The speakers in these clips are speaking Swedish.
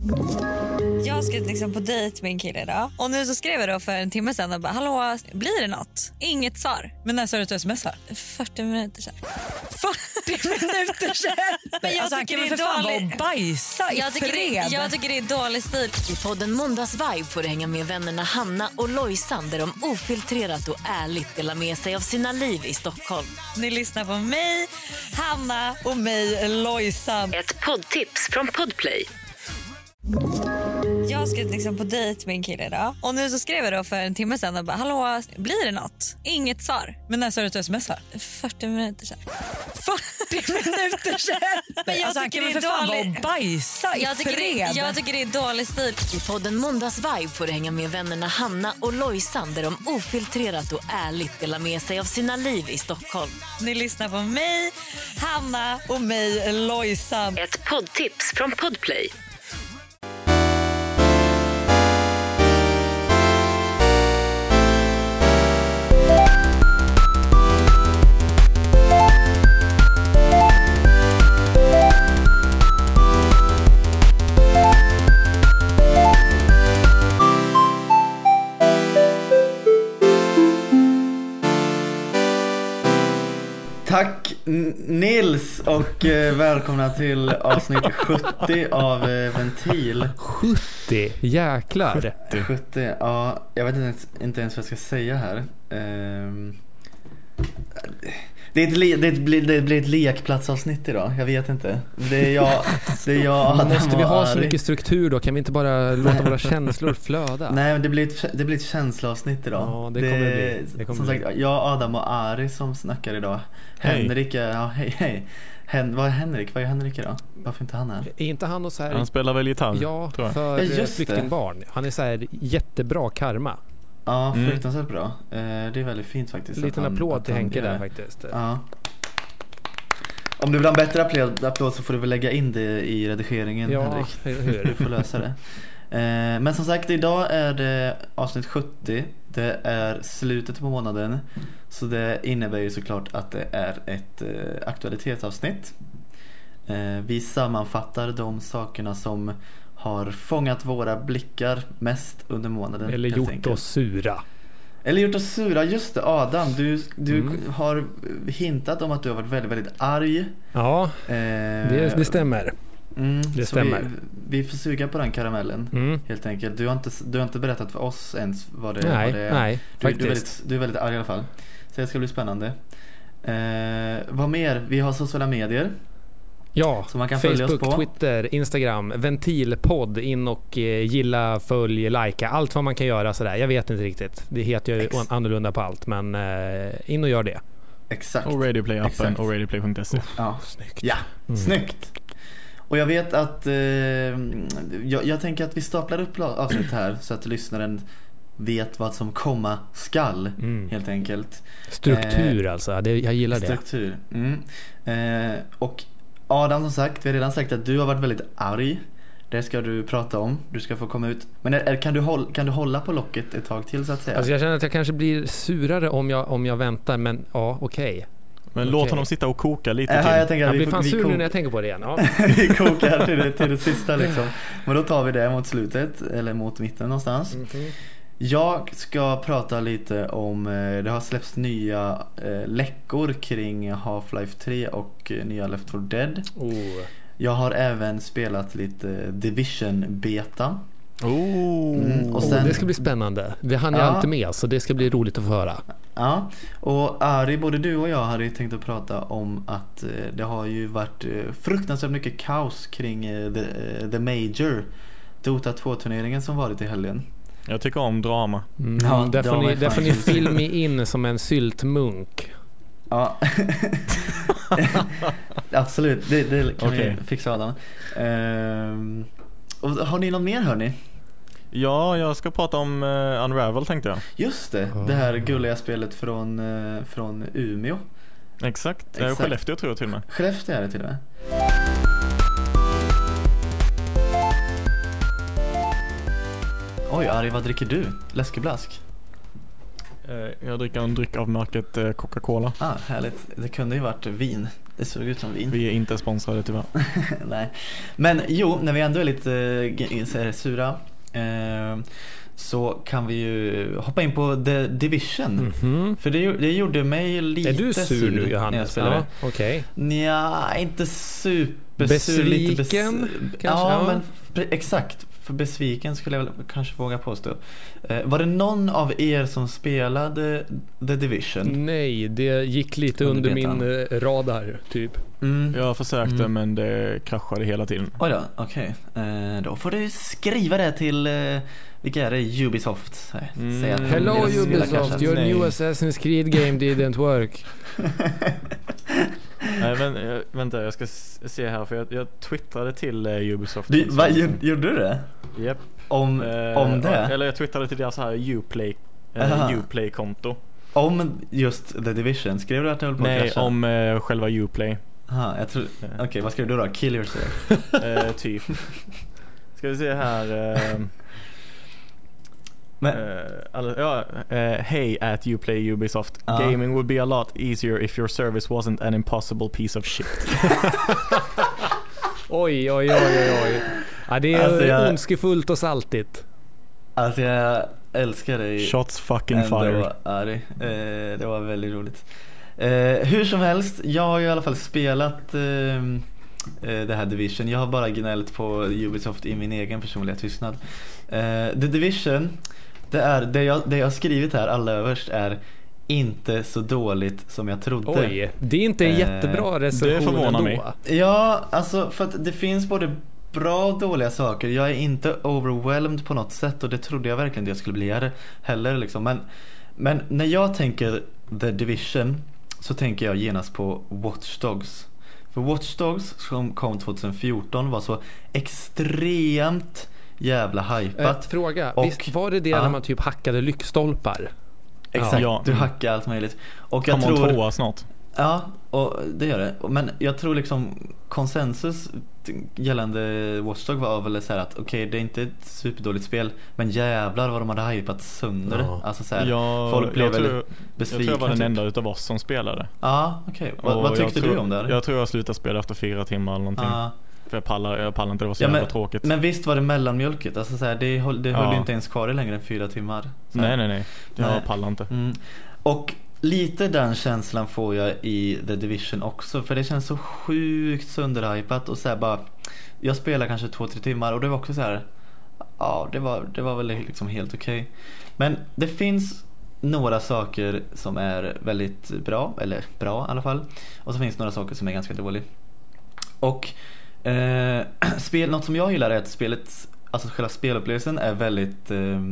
Jag ska liksom på dejt med en kille idag. Och nu så skrev jag då för en timme sedan och bara, hallå, blir det något? Inget svar. Men när sa du att du smsar? 40 minuter sedan. 40 minuter sedan? Men jag han kan väl för fan vara och bajsa i fred. Jag tycker det är dålig stil. I podden Måndagsvibe får du hänga med vännerna Hanna och Lojsan där de ofiltrerat och ärligt delar med sig av sina liv i Stockholm. Ni lyssnar på mig, Hanna och mig, Lojsan. Ett poddtips från Podplay. Jag ska liksom på dejt med en kille idag. Och nu så skrev jag då för en timme sedan och bara, hallå, blir det något? Inget svar. Men när sa du att du smsar? 40 minuter sedan. 40 minuter sedan? Men han kan väl för fan vara och bajsa i fred. Jag tycker det är dålig stil. I podden Måndagsvibe får du hänga med vännerna Hanna och Lojsan där de ofiltrerat och ärligt delar med sig av sina liv i Stockholm. Ni lyssnar på mig, Hanna och mig, Lojsan. Ett poddtips från Podplay. Tack Nils och välkomna till avsnitt 70 av Ventil. 70, jäklar. 70, ja, jag vet inte ens vad jag ska säga här. Det blir ett lekplatsavsnitt idag, jag vet inte. Det är jag Adam. Måste vi ha så mycket struktur då? Kan vi inte bara låta våra känslor flöda? Nej, men det blir ett känsloavsnitt idag. Ja, det kommer bli. Som sagt, jag, Adam och Ari som snackar idag. Henrik, hej. Vad är Henrik idag? Varför inte han här? Är inte han och så här? Han spelar väl gitarr, ja, tror jag. För flyktingbarn. Han är så här jättebra karma. Ja, fruktansvärt bra. Det är väldigt fint faktiskt. Liten applåd till Henke där faktiskt. Ja. Om du vill ha en bättre applåd så får du väl lägga in det i redigeringen, Henrik. Du får lösa det. Men som sagt, idag är det avsnitt 70. Det är slutet på månaden. Så det innebär ju såklart att det är ett aktualitetsavsnitt. Vi sammanfattar de sakerna som har fångat våra blickar mest under månaden. Eller gjort oss sura. Just det, Adam, du har hintat om att du har varit väldigt, väldigt arg. Ja, det stämmer. Det stämmer. Vi får suga på den karamellen helt enkelt. Du har inte berättat för oss ens vad det är. Nej, faktiskt. Du är väldigt arg i alla fall. Så det ska bli spännande. Vad mer? Vi har sociala medier. Ja, så man kan Facebook, följa oss på Twitter, Instagram, Ventilpodd, in och gilla, följ, likea, allt vad man kan göra sådär. Jag vet inte riktigt. Det heter ju annorlunda på allt, men in och gör det. Exakt. Och Radioplay-appen och radioplay.se. Ja, snyggt. Ja, snyggt. Och jag vet att jag tänker att vi staplar upp avsnitt här så att lyssnaren vet vad som komma skall, helt enkelt. Struktur alltså, jag gillar det. Struktur. Och Adam, som sagt, vi har redan sagt att du har varit väldigt arg. Det ska du prata om. Du ska få komma ut. Men kan du hålla på locket ett tag till så att säga? Alltså jag känner att jag kanske blir surare om jag väntar, men ja, okej. Men låt honom sitta och koka lite till. Jag blir fan sur nu när jag tänker på det igen. Ja. Vi kokar till det sista liksom. Men då tar vi det mot slutet, eller mot mitten någonstans. Jag ska prata lite om det har släppts nya läckor kring Half-Life 3 och nya Left 4 Dead. Jag har även spelat lite Division beta. Och sen, det ska bli spännande. Vi hann ju alltid med, så det ska bli roligt att få höra. Ja, och Ari, både du och jag hade tänkt att prata om att det har ju varit fruktansvärt mycket kaos kring The Major, Dota 2-turneringen som varit i helgen. Jag tycker om drama. Där får ni filma in som en syltmunk. Ja. Absolut, det kan vi fixa Adam. Och har ni något mer, hörni? Ja, jag ska prata om Unravel, tänkte jag. Just det, det här gulliga spelet från Umeå. Exakt. Skellefteå tror jag till och med. Skellefteå är det till och med. Oj, Ari, vad dricker du? Läskeblask? Jag dricker en dryck av märket Coca-Cola. Härligt. Det kunde ju varit vin. Det såg ut som vin. Vi är inte sponsrade tyvärr. Nej. Men jo, när vi ändå är lite sura så kan vi ju hoppa in på The Division. För det gjorde mig lite sur. Är du sur nu, Johannes? Ja, okej. Nja, inte super besviken kanske? Ja, men exakt. För besviken skulle jag väl kanske våga påstå. Var det någon av er som spelade The Division? Nej, det gick lite under min radar typ. Jag försökte men det kraschade hela tiden. Oj då, okej. Då får du skriva det till vilka är det? Ubisoft. Hello Ubisoft, your new Assassin's Creed game didn't work. Nej, men vänta, jag ska se här för jag twittrade till Ubisoft. Gjorde du det? Japp. Om det? Eller jag twittrade till deras här Uplay-konto. Om just The Division, skrev du att det höll på att krascha? Nej, om själva Uplay. Jag tror. Okej, vad skrev du då? Kill yourself. Typ. Ska vi se här. Hey at Uplay Ubisoft. Gaming would be a lot easier if your service wasn't an impossible piece of shit. Oj. Ja, det är ondskefullt och saltigt. Alltså jag älskar dig. Shots fucking fired. Det var väldigt roligt. Hur som helst, jag har ju i alla fall spelat det här Division. Jag har bara gnällt på Ubisoft i min egen personliga tystnad. The Division, det jag har skrivit här allra överst är inte så dåligt som jag trodde. Oj, det är inte en jättebra recension. Det förvånar mig. Ja, alltså för att det finns både bra och dåliga saker. Jag är inte overwhelmed på något sätt och det trodde jag verkligen det skulle bli heller liksom. Men när jag tänker The Division så tänker jag genast på Watch Dogs. För Watch Dogs som kom 2014 var så extremt jävla hypat. Fråga, visst var det när man typ hackade lyktstolpar? Exakt, du hackar allt möjligt. Och jag tror 2 snart. Ja, och det gör det. Men jag tror liksom konsensus gällande Watch Dogs var väl så här att okej, det är inte ett superdåligt spel, men jävlar vad de hade hypat sönder. Alltså så här, folk blev väldigt besvikna. Jag tror jag var den enda utav oss som spelade. Ja, okej. Vad tyckte du om det? Jag tror jag slutade spela efter 4 timmar eller någonting. För jag pallar inte, det var så jävla tråkigt. Men visst var det mellanmjölket? Alltså så här, det höll inte ens kvar i längre än 4 timmar. Nej. Jag pallar inte. Och lite den känslan får jag i The Division också. För det känns så sjukt sönderhypat. Och så här bara, jag spelar kanske 2-3 timmar. Och det var också så här, ja, det var väl liksom helt okej. Men det finns några saker som är väldigt bra. Eller bra i alla fall. Och så finns några saker som är ganska dåliga. Och något som jag gillar är att spelet, alltså själva spelupplevelsen är väldigt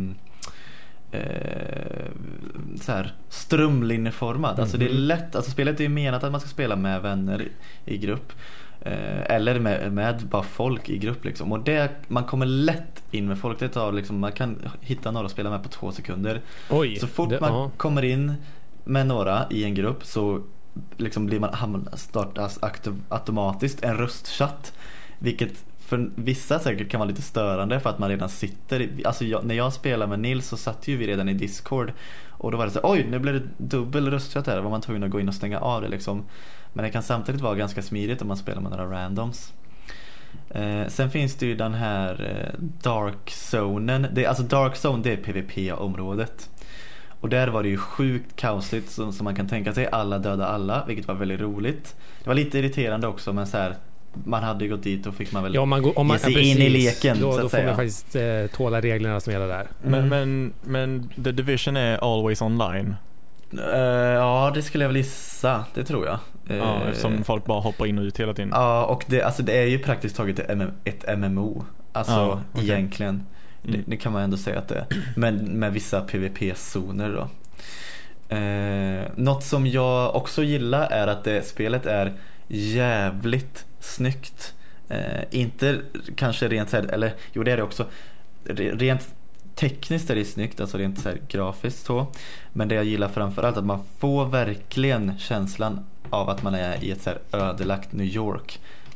så här strömlinjeformad. Alltså det är lätt, alltså spelet är ju menat att man ska spela med vänner i grupp eller med bara folk i grupp liksom. Och man kommer lätt in med folk. Det tar liksom, man kan hitta några att spela med på 2 sekunder. Så fort man kommer in med några i en grupp så liksom blir man startas automatiskt en röstchatt, vilket för vissa säkert kan vara lite störande för att man redan sitter när jag spelar med Nils så satt ju vi redan i Discord och då var det så oj, nu blev det dubbel röstchatt här, var man tvungen att gå in och stänga av det liksom. Men det kan samtidigt vara ganska smidigt om man spelar med några randoms. Sen finns det ju den här Dark Zonen. Dark Zone, det är PvP-området. Och där var det ju sjukt kaosigt som man kan tänka sig. Alla döda alla, vilket var väldigt roligt. Det var lite irriterande också, men så här, man hade gått dit och fick man väl ge sig in i leken. Då får man faktiskt tåla reglerna som gäller där. Men The Division är always online. Ja, det skulle jag väl gissa. Det tror jag. Eftersom folk bara hoppar in och ut hela tiden. Ja, och det är ju praktiskt taget ett MMO. Alltså egentligen. Det kan man ändå säga att det är. Men med vissa PvP-zoner då. Något som jag också gillar är att spelet är jävligt snyggt. Inte kanske rent så här, eller jo, det är det också. Rent tekniskt är det snyggt, alltså rent så här grafiskt så. Men det jag gillar framförallt att man får verkligen känslan av att man är i ett så här ödelagt New York.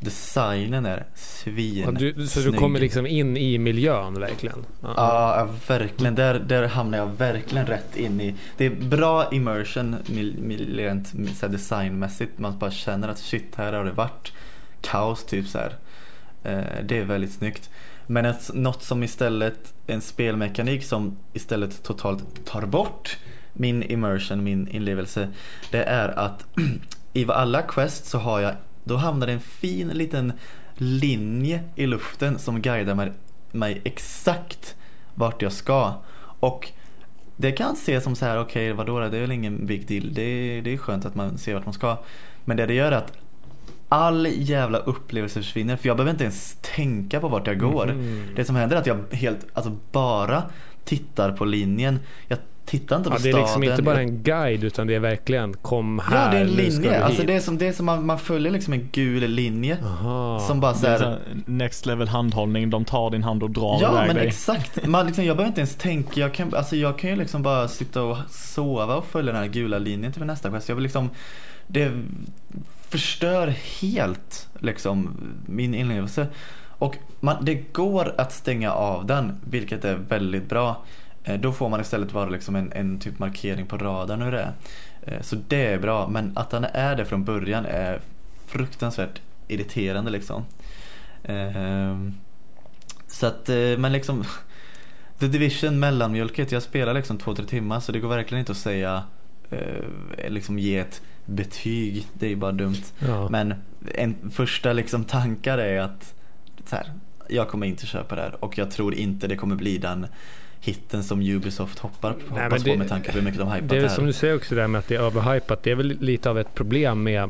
designen är svin. Så du kommer liksom in i miljön verkligen? Ja, verkligen. Där hamnar jag verkligen rätt in i. Det är bra immersion rent designmässigt. Man bara känner att shit, här har det varit kaos typ så här. Det är väldigt snyggt. Men något som istället, en spelmekanik som istället totalt tar bort min immersion, min inlevelse, det är att i alla quest så då hamnar det en fin liten linje i luften som guidar mig exakt vart jag ska. Och det kan ses som så här, okej, vadå, det är väl ingen big deal. Det är skönt att man ser vart man ska. Men det gör att all jävla upplevelse försvinner, för jag behöver inte ens tänka på vart jag går. Det som händer är att jag bara tittar på linjen. Jag tittar inte på staden. Det är liksom inte bara en guide, utan det är verkligen kom här. Ja, det är en linje. Alltså det är som man följer liksom en gul linje. Som bara så här, next level handhållning, de tar din hand och drar iväg dig. Ja, men exakt. Jag behöver inte ens tänka. Jag kan ju liksom bara sitta och sova och följa den här gula linjen till nästa quest. Jag vill liksom, det förstör helt liksom min inlevelse. Och det går att stänga av den, vilket är väldigt bra. Då får man istället bara liksom en typ markering på radarn hur det är. Så det är bra, men att den är det från början är fruktansvärt irriterande liksom. Så att, men liksom The Division mellanmjölket, jag spelar liksom 2-3 timmar, så det går verkligen inte att säga liksom ge ett betyg, det är bara dumt. Ja. Men en första liksom tankar är att så här, jag kommer inte köpa det här, och jag tror inte det kommer bli den hitten som Ubisoft hoppas på med tanke på hur mycket de hypat det här. Det är som du säger också där med att det är överhypat. Det är väl lite av ett problem med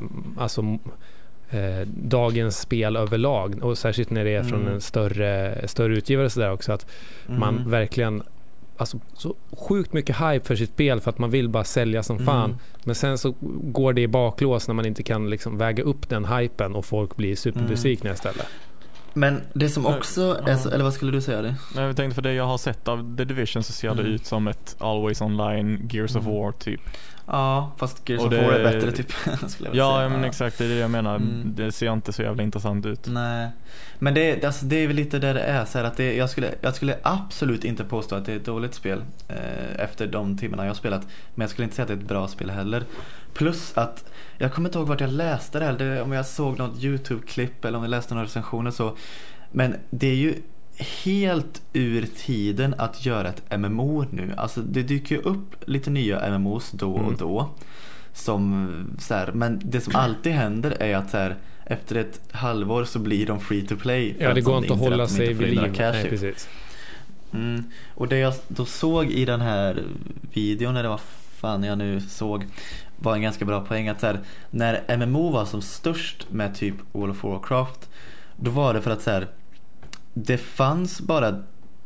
dagens spel överlag, och särskilt när det är från en större utgivare så där också, att man verkligen så sjukt mycket hype för sitt spel för att man vill bara sälja som fan, men sen så går det i baklås när man inte kan liksom väga upp den hypen och folk blir superbesvikna istället. Men det som också är så, eller vad skulle du säga det? Jag tänkte, för det jag har sett av The Division så ser det ut som ett Always Online Gears of War typ. Ja, fast Gears of War är bättre typ. Ja, men exakt, det är det jag menar. Det ser inte så jävla intressant ut. Nej. Men det är väl lite där det är så här, att jag skulle absolut inte påstå att det är ett dåligt spel efter de timmarna jag har spelat, men jag skulle inte säga att det är ett bra spel heller. Plus att jag kommer inte ihåg vart jag läste det här, om jag såg något YouTube-klipp eller om jag läste några recensioner så, men det är ju helt ur tiden att göra ett MMO nu. Alltså det dyker ju upp lite nya MMOs då och då som så här, men det som alltid händer är att så här, efter ett halvår så blir de free to play. Ja, det går inte att hålla sig vid liv. Nej, precis. Och det jag då såg i den här videon, eller vad fan jag nu såg, var en ganska bra poäng att så här, när MMO var som störst med typ World of Warcraft, då var det för att så här, det fanns bara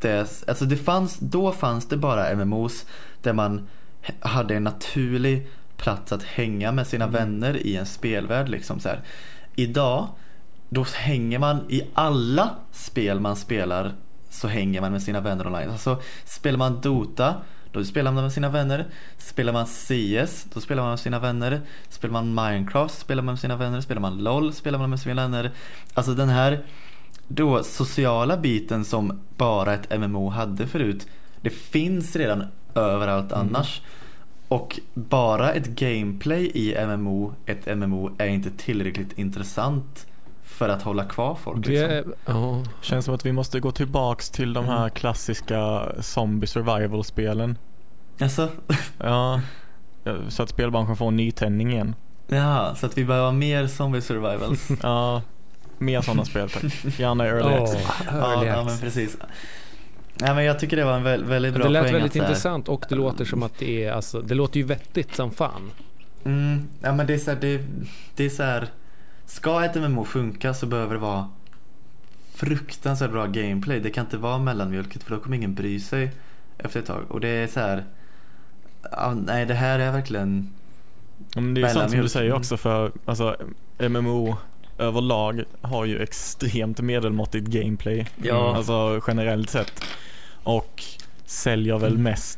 då fanns det bara MMOs där man hade en naturlig plats att hänga med sina vänner i en spelvärld liksom så här. Idag då hänger man i alla spel man spelar, så hänger man med sina vänner online. Alltså spelar man Dota, då spelar man med sina vänner. Spelar man CS, då spelar man med sina vänner. Spelar man Minecraft, spelar man med sina vänner. Spelar man LOL, spelar man med sina vänner. Alltså den här då sociala biten som bara ett MMO hade förut, det finns redan överallt annars. Och bara ett gameplay i ett MMO är inte tillräckligt intressant för att hålla kvar folk liksom. Känns som att vi måste gå tillbaks till de här klassiska zombie survival-spelen. Alltså? Ja, så att spelbranschen får en nytändning igen. Ja, så att vi behöver mer zombie survivals. Ja, mer sådana spel tack. Gärna early access. Ja, men precis. Nej, men jag tycker det var en väldigt bra poäng. Det lät väldigt intressant, och det låter som att det är, alltså, det låter ju vettigt som fan. Ja, men det är så här, det är så här, ska ett MMO funka så behöver det vara fruktansvärt bra gameplay. Det kan inte vara mellanmjölket, för då kommer ingen bry sig efter ett tag. Och det är så här, nej, det här är verkligen men det är sant som du säger också, för alltså MMO överlag har ju extremt medelmåttigt gameplay. Ja. Alltså generellt sett. Och säljer väl mest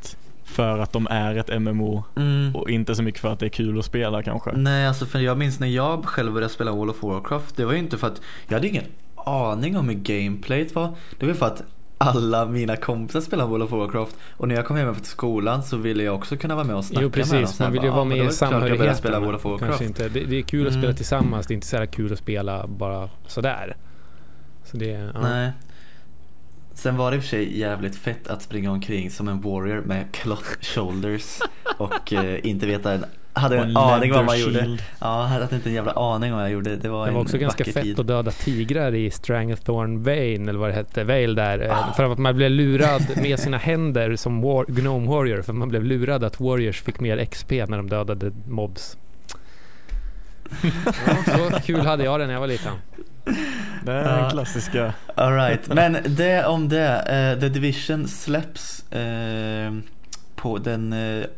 för att de är ett MMO och inte så mycket för att det är kul att spela kanske. Nej, alltså för jag minns när jag själv började spela World of Warcraft, det var ju inte för att jag hade ingen aning om hur gameplayet var. Det var för att alla mina kompisar spelar World of Warcraft, och när jag kom hem efter skolan så ville jag också kunna vara med och snacka med dem. Jo, precis. Man vill ju vara med i samhörigheten. Inte. Det är kul att spela tillsammans, det är inte så här kul att spela bara sådär. Så det, ja. Nej. Sen var det i och för sig jävligt fett att springa omkring som en warrior med cloth shoulders och inte veta hade en aning vad man gjorde. Ja, hade inte en jävla aning vad jag gjorde. Det var också ganska fett tid. Att döda tigrar i Stranglethorn Vale, eller vad det hette, Vale där. För att man blev lurad med sina händer som Gnome Warrior, för man blev lurad att Warriors fick mer XP när de dödade mobs. Ja, så kul hade jag det när jag var liten. Det är en klassiska. All right. Men det om det. The Division släpps på den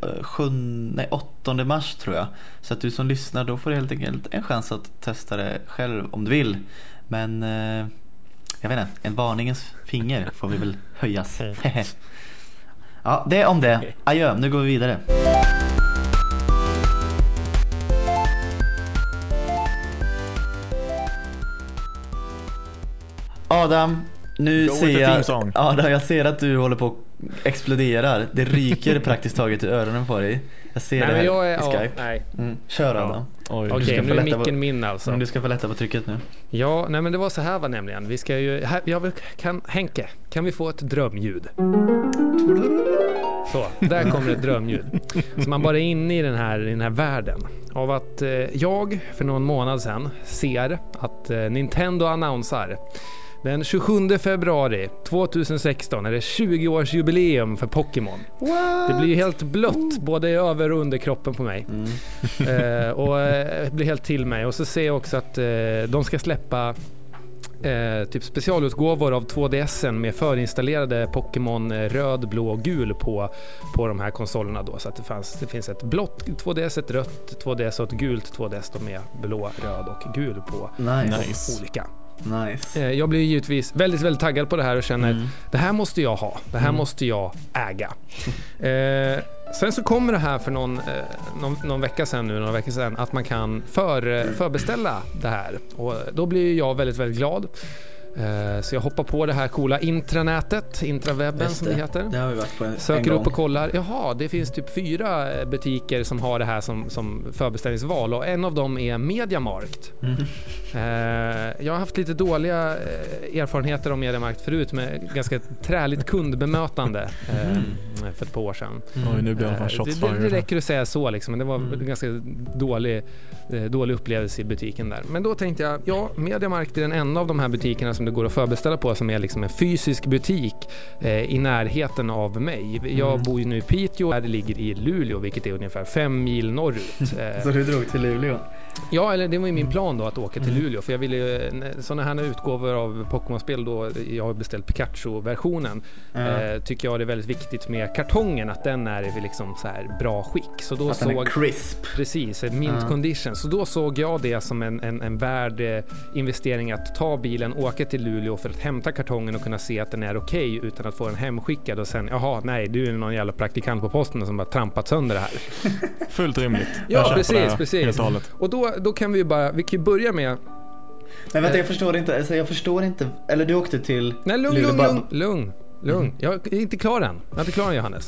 8 mars tror jag. Så att du som lyssnar, då får du helt enkelt en chans att testa det själv om du vill. Men jag vet inte, en varningens finger får vi väl höjas. Ja, det om det. Adjö, nu går vi vidare. Adam, nu ser jag ser att du håller på att exploderar. Det ryker praktiskt taget i öronen på dig. Jag ser det här i Skype. Kör Adam. Okej, nu är micken min alltså. Du ska få lätta på trycket nu. Ja, nej men det var så här var nämligen. Vi ska ju Henke, kan vi få ett drömljud? Så, där kommer ett drömljud. Så man bara är inne i den här världen av att jag för någon månad sedan ser att Nintendo annonsar den 27 februari 2016 är det 20-årsjubileum för Pokémon. What? Det blir ju helt blött både över och under kroppen på mig. Och det blir helt till mig. Och så ser jag också att de ska släppa typ specialutgåvor av 2DSen med förinstallerade Pokémon röd, blå och gul på de här konsolerna då. Så att det finns ett blått 2DS, ett rött 2DS och ett gult 2DS då med blå, röd och gul på olika. Nice. Jag blir givetvis väldigt, väldigt taggad på det här och känner det här måste jag ha. Det här måste jag äga. Sen så kommer det här för någon vecka sedan att man kan förbeställa det här. Och då blir jag väldigt, väldigt glad. Så jag hoppar på det här coola intrawebben som det heter. Det har vi varit på söker upp och kollar. Jaha, det finns typ 4 butiker som har det här som förbeställningsval och en av dem är MediaMarkt. Jag har haft lite dåliga erfarenheter om MediaMarkt förut med ganska träligt kundbemötande för ett par år sedan. Nu blir det räcker att säga så liksom, men det var en ganska dålig upplevelse i butiken där. Men då tänkte jag, ja, MediaMarkt är den enda av de här butikerna som det går att förbeställa på som är liksom en fysisk butik i närheten av mig. Jag bor ju nu i Piteå, där det ligger i Luleå, vilket är ungefär 5 mil norrut. Så du drog till Luleå? Ja, eller det var ju min plan då att åka till Luleå, för jag ville sådana här utgåvor av Pokémon-spel då, jag har beställt Pikachu-versionen, tycker jag det är väldigt viktigt med kartongen, att den är i liksom så här bra skick. Så då att den är crisp. Precis, mint condition. Så då såg jag det som en värd investering att ta bilen, åka till Luleå för att hämta kartongen och kunna se att den är okej utan att få den hemskickad och sen, jaha, nej, du är någon jävla praktikant på posten som bara trampat sönder det här. Fullt rimligt. Ja, precis. Och då kan vi kan ju börja med. Men vänta, jag förstår inte. Eller du åkte till nej, lugn. Jag är inte klar än. Jag är inte klar än, Johannes.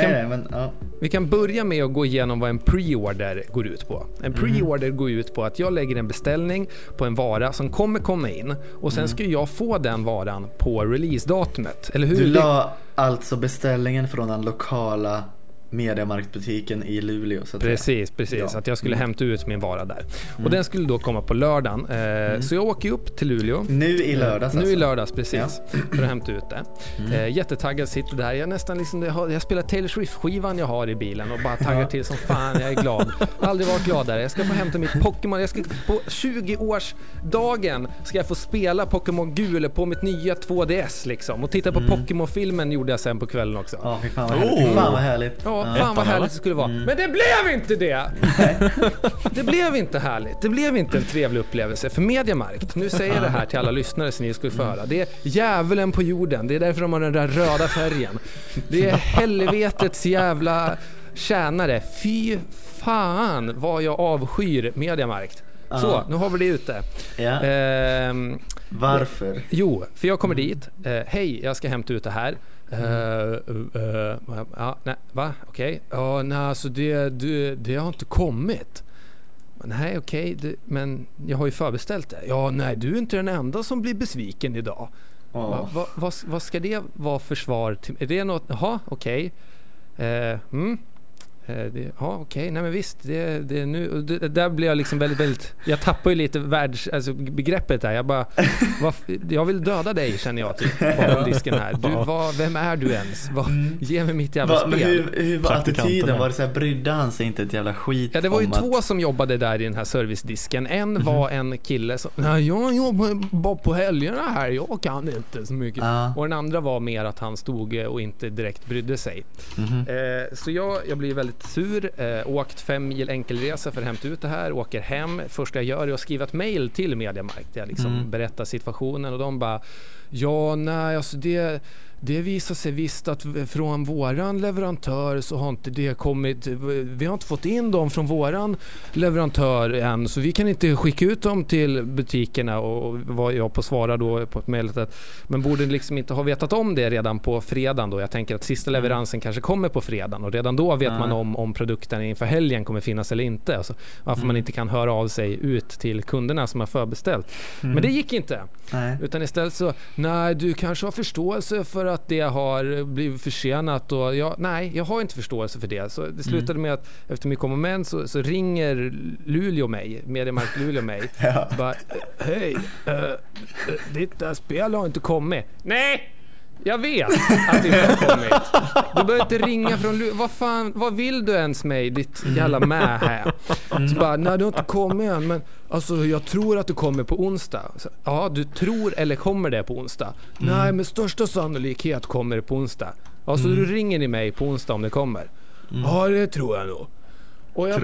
Vi kan börja med att gå igenom vad en pre-order går ut på. En pre-order går ut på att jag lägger en beställning på en vara som kommer komma in och sen ska jag få den varan på release-datumet. Eller hur? Du la alltså beställningen från den lokala MediaMarkt-butiken i Luleå så att precis, ja. Att jag skulle hämta ut min vara där. Och den skulle då komma på lördagen. Så jag åker upp till Luleå. Nu i lördags Nu i lördags, precis. För att hämta ut det. Jättetaggad, sitter där. Jag nästan liksom, jag spelar Taylor Swift-skivan jag har i bilen och bara taggar till som fan. Jag är glad. Aldrig varit gladare. Jag ska få hämta mitt Pokémon. Jag ska på 20-årsdagen ska jag få spela Pokémon Gul på mitt nya 2DS liksom. Och titta på Pokémon-filmen gjorde jag sen på kvällen också. Fan vad härligt. Ja, fan vad härligt det skulle vara. Men det blev inte det! Det blev inte härligt. Det blev inte en trevlig upplevelse för Mediamarkt. Nu säger jag det här till alla lyssnare så ni skulle få höra. Det är djävulen på jorden. Det är därför de har den där röda färgen. Det är helvetets jävla tjänare. Fy fan vad jag avskyr Mediamarkt. Så, nu har vi det ute. Varför? Jo, för jag kommer dit. Hej, jag ska hämta ut det här. Nej, va? Okej. Ja, nej, alltså det har inte kommit. Nej, okej, men jag har ju förbeställt det. Ja, nej, du är inte den enda som blir besviken idag. Vad ska det vara för svar till? Är det något? Jaha, okej. Okej. Nej men visst, det nu där blir jag liksom väldigt jag tappar ju lite begreppet där. Jag bara jag vill döda dig, känner jag typ bakom disken här. Vem är du ens? Ge mig mitt jävla spel. Men hur var attityden? Var det så här, brydde han sig inte ett jävla skit? Ja, det var ju två som jobbade där i den här servicedisken. En var en kille som jag jobbar bara på helgerna här. Jag kan inte så mycket. Och den andra var mer att han stod och inte direkt brydde sig. Så jag blir väldigt sur, åkt 5 mil enkelresa för att hämta ut det här, åker hem, första jag gör är att skriva ett mejl till Mediamarkt. Jag liksom berättar situationen och de bara alltså det visar sig visst att från våran leverantör så har inte det kommit, vi har inte fått in dem från våran leverantör än, så vi kan inte skicka ut dem till butikerna. Och vad jag på svara då på ett mejl att men borde liksom inte ha vetat om det redan på fredagen då. Jag tänker att sista leveransen kanske kommer på fredagen och redan då vet man om produkten inför helgen kommer finnas eller inte. Alltså, varför man inte kan höra av sig ut till kunderna som har förbeställt. Men det gick inte. Utan istället så, nej, du kanske har förståelse för att det har blivit försenat och jag har inte förståelse för det. Så det slutade med att efter mycket om och men så ringer Luleå mig, Mediamarkt Luleå mig. Bara, hej, ditt där spel har inte kommit. Nej! Jag vet att det inte har kommit. Du behöver inte ringa från vad vill du ens mig, ditt jävla med här? Så bara, nej, du har inte kommit än, men alltså jag tror att du kommer på onsdag. Så, ja, du tror eller kommer det på onsdag? Nej, med största sannolikhet kommer det på onsdag. Ja, så du ringer i mig på onsdag om det kommer. Ja, det tror jag nog. Och jag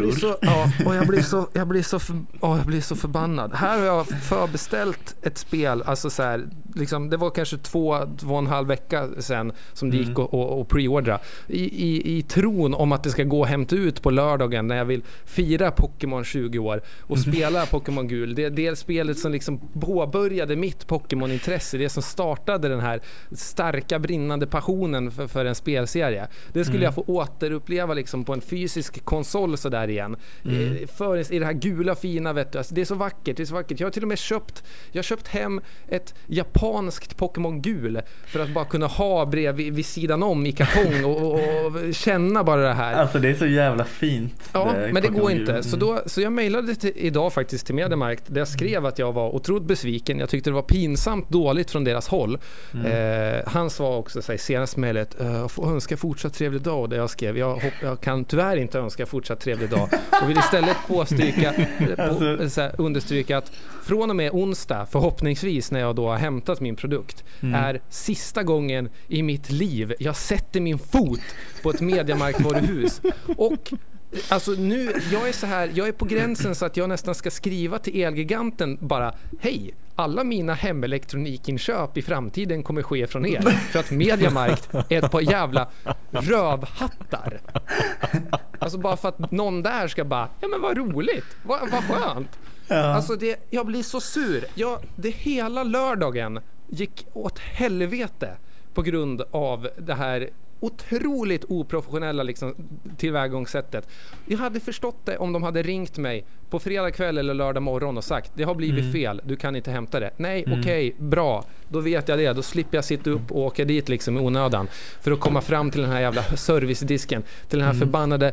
blir så förbannad. Här har jag förbeställt ett spel, alltså så här, liksom, det var kanske 2,5 vecka sedan som det gick och preordra i tron om att det ska gå hämt ut på lördagen när jag vill fira Pokémon 20 år och spela Pokémon Gul. Det är spelet som liksom påbörjade mitt Pokémon-intresse, det som startade den här starka brinnande passionen för en spelserie. Det skulle jag få återuppleva liksom på en fysisk konsol så där igen. I det här gula fina, vet du. Alltså, det är så vackert, Jag har till och med köpt hem ett japanskt Pokémon Gul för att bara kunna ha bredvid vid sidan om i kartong och känna bara det här. Alltså det är så jävla fint. Ja, men det går inte. Så jag mejlade idag faktiskt till Mediamarkt där jag skrev att jag var otroligt besviken. Jag tyckte det var pinsamt dåligt från deras håll. Han sa också så här, senast mejlet, önska fortsatt trevlig dag, och där jag skrev jag kan tyvärr inte önska fortsatt trevlig dag och vill istället understryka att från och med onsdag, förhoppningsvis när jag då har hämtat min produkt, är sista gången i mitt liv jag sätter min fot på ett Mediamarkt-varuhus. Och alltså nu, jag är på gränsen så att jag nästan ska skriva till Elgiganten bara, hej, alla mina hemelektronikinköp i framtiden kommer ske från er, för att Mediamarkt är ett par jävla rövhattar. Alltså bara för att någon där ska bara, ja men vad roligt, vad skönt. Alltså jag blir så sur. Det hela lördagen gick åt helvete på grund av det här otroligt oprofessionella liksom, tillvägagångssättet. Jag hade förstått det om de hade ringt mig på fredag kväll eller lördag morgon och sagt, det har blivit fel, du kan inte hämta det. Nej, okej, bra. Då vet jag det. Då slipper jag sitta upp och åka dit liksom i onödan för att komma fram till den här jävla servicedisken, till den här förbannade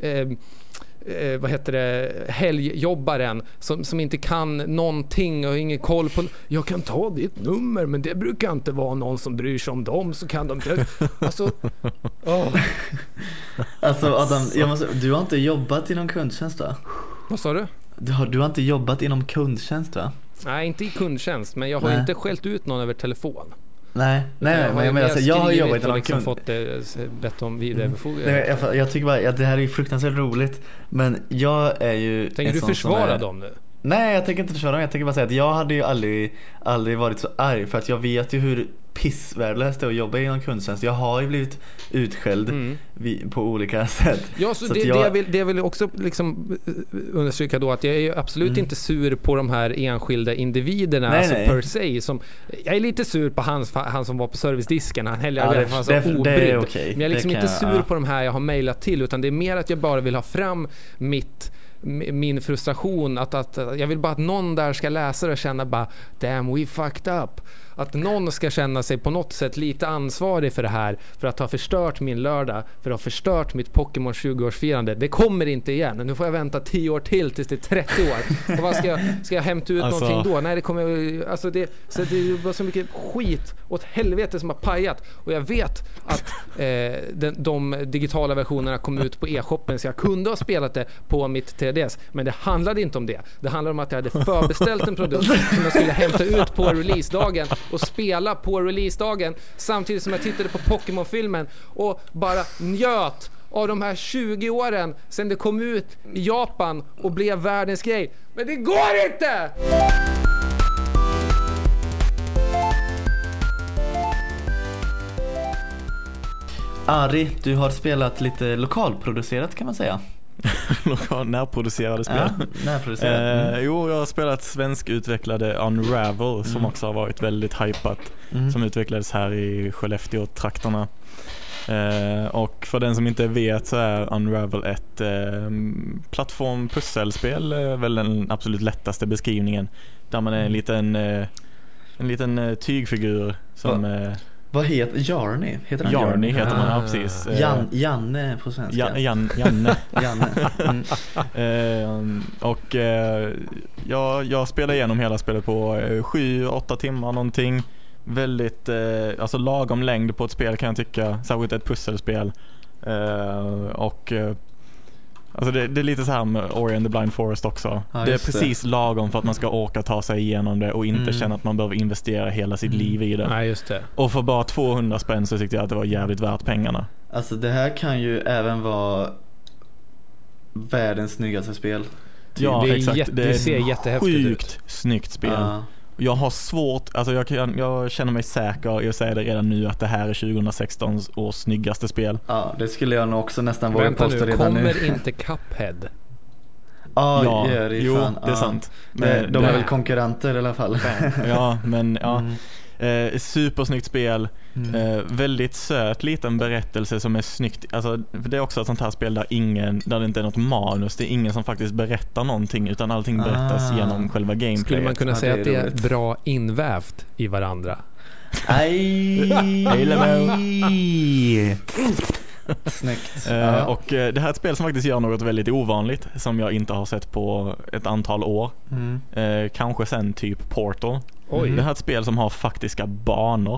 helgjobbaren som inte kan någonting och ingen koll på. Jag kan ta ditt nummer, men det brukar inte vara någon som bryr sig om dem, så kan de alltså Adam, du har inte jobbat inom kundtjänst, va? Vad sa du? Du har inte jobbat inom kundtjänst, va? Nej, inte i kundtjänst, men jag har inte skällt ut någon över telefon. Nej, men jag menar så jag har jobbat i någon liksom fått bett om jag tycker bara att det här är fruktansvärt roligt, men jag är ju... Tänker du försvara dem nu? Nej, jag tänker inte försvara dem. Jag tänker bara säga att jag hade ju aldrig varit så arg, för att jag vet ju hur pissvärdelöst det är att jobba inom kundtjänst. Jag har ju blivit utskälld på olika sätt. Ja, så det vill också liksom understryka då, att jag är absolut inte sur på de här enskilda individerna, nej. Per se. Jag är lite sur på han som var på servicedisken. Han hällde det är okej. Men jag är liksom inte sur på de här jag har mejlat till, utan det är mer att jag bara vill ha fram min frustration, att jag vill bara att någon där ska läsa det och känna bara damn, we fucked up. Att någon ska känna sig på något sätt lite ansvarig för det här, för att ha förstört min lördag, för att ha förstört mitt Pokémon 20-årsfirande. Det kommer inte igen. Nu får jag vänta 10 år till tills det är 30 år. Och vad ska jag hämta ut någonting då? Nej, det kommer alltså det var så mycket skit åt helvete som har pajat. Och jag vet att de digitala versionerna kom ut på e-shoppen, så jag kunde ha spelat det på mitt 3DS. Men det handlade inte om det. Det handlade om att jag hade förbeställt en produkt som jag skulle hämta ut på releasedagen och spela på releasedagen, samtidigt som jag tittade på Pokémon-filmen och bara njöt av de här 20 åren sedan det kom ut i Japan och blev världens grej. Men det går inte! Ari, du har spelat lite lokalproducerat, kan man säga. Närproducerade spel. Jo, jag har spelat svenskutvecklade Unravel som också har varit väldigt hypat, som utvecklades här i Skellefteå-trakterna. Och för den som inte vet så är Unravel ett plattformpusselspel, väl den absolut lättaste beskrivningen, där man är en liten tygfigur som... Vad heter Jarny? Heter han Jarny? Heter man, precis. Janne på svenska. Janne. Och jag spelade igenom hela spelet på 7-8 timmar någonting. Väldigt alltså lagom längd på ett spel, kan jag tycka, särskilt ett pusselspel. Alltså det är lite så här med Ori and the Blind Forest också. Det är precis lagom för att man ska orka ta sig igenom det och inte känna att man behöver investera hela sitt liv i det. Nej, just det. Och för bara 200 spänn så tyckte jag att det var jävligt värt pengarna. Alltså det här kan ju även vara världens snyggaste spel. Ja, exakt. Det ser jättehäftigt ut. Sjukt snyggt spel. Jag har svårt, alltså jag känner mig säker, jag säger det redan nu, att det här är 2016 års snyggaste spel. Ja, det skulle jag nog också nästan våga påstå redan nu. Kommer inte Cuphead? Ja, gör det jo, fan. Det är sant. Men de är väl konkurrenter i alla fall. Ja, men ja. Supersnyggt spel. Väldigt söt liten berättelse som är snyggt. Alltså, för det är också ett sånt här spel där det inte är något manus. Det är ingen som faktiskt berättar någonting, utan allting berättas genom själva gameplayet. Skulle man kunna säga att det är bra invävt i varandra? Snyggt. Och det här är ett spel som faktiskt gör något väldigt ovanligt som jag inte har sett på ett antal år. Kanske sen typ Portal. Det här är ett spel som har faktiska banor.